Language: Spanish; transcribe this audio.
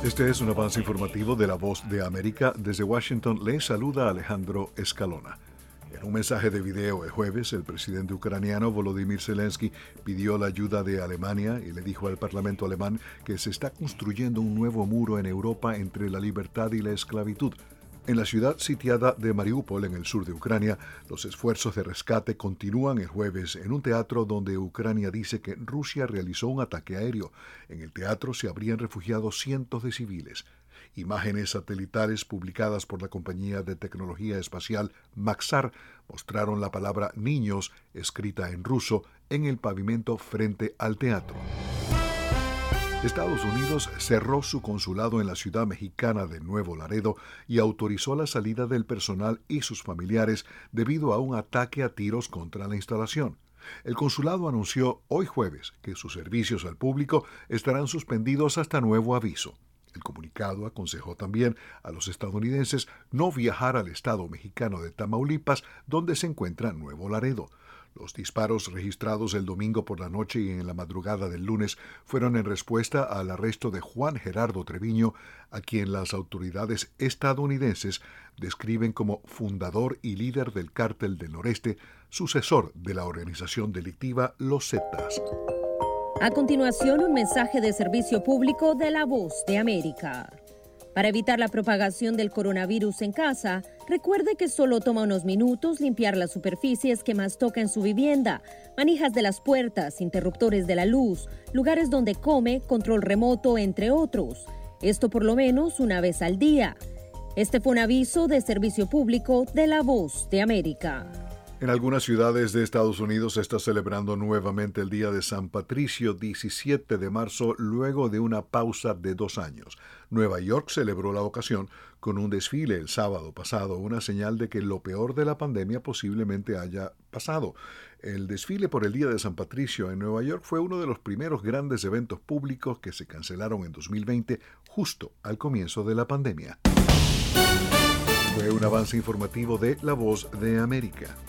Este es un avance informativo de La Voz de América. Desde Washington le saluda Alejandro Escalona. En un mensaje de video el jueves, el presidente ucraniano Volodymyr Zelensky pidió la ayuda de Alemania y le dijo al Parlamento alemán que se está construyendo un nuevo muro en Europa entre la libertad y la esclavitud. En la ciudad sitiada de Mariupol, en el sur de Ucrania, los esfuerzos de rescate continúan el jueves en un teatro donde Ucrania dice que Rusia realizó un ataque aéreo. En el teatro se habrían refugiado cientos de civiles. Imágenes satelitales publicadas por la compañía de tecnología espacial Maxar mostraron la palabra niños, escrita en ruso, en el pavimento frente al teatro. Estados Unidos cerró su consulado en la ciudad mexicana de Nuevo Laredo y autorizó la salida del personal y sus familiares debido a un ataque a tiros contra la instalación. El consulado anunció hoy jueves que sus servicios al público estarán suspendidos hasta nuevo aviso. El comunicado aconsejó también a los estadounidenses no viajar al estado mexicano de Tamaulipas, donde se encuentra Nuevo Laredo. Los disparos registrados el domingo por la noche y en la madrugada del lunes fueron en respuesta al arresto de Juan Gerardo Treviño, a quien las autoridades estadounidenses describen como fundador y líder del Cártel del Noreste, sucesor de la organización delictiva Los Zetas. A continuación, un mensaje de servicio público de La Voz de América. Para evitar la propagación del coronavirus en casa, recuerde que solo toma unos minutos limpiar las superficies que más toca en su vivienda, manijas de las puertas, interruptores de la luz, lugares donde come, control remoto, entre otros. Esto por lo menos una vez al día. Este fue un aviso de servicio público de La Voz de América. En algunas ciudades de Estados Unidos se está celebrando nuevamente el Día de San Patricio, 17 de marzo, luego de una pausa de 2 años. Nueva York celebró la ocasión con un desfile el sábado pasado, una señal de que lo peor de la pandemia posiblemente haya pasado. El desfile por el Día de San Patricio en Nueva York fue uno de los primeros grandes eventos públicos que se cancelaron en 2020, justo al comienzo de la pandemia. Fue un avance informativo de La Voz de América.